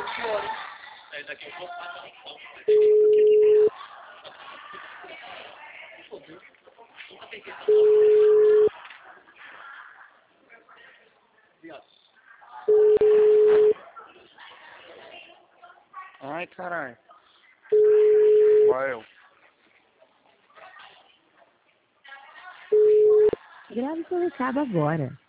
Aí daqui a pouco passa no Ai, caralho. Vai eu. Grave seu recado agora.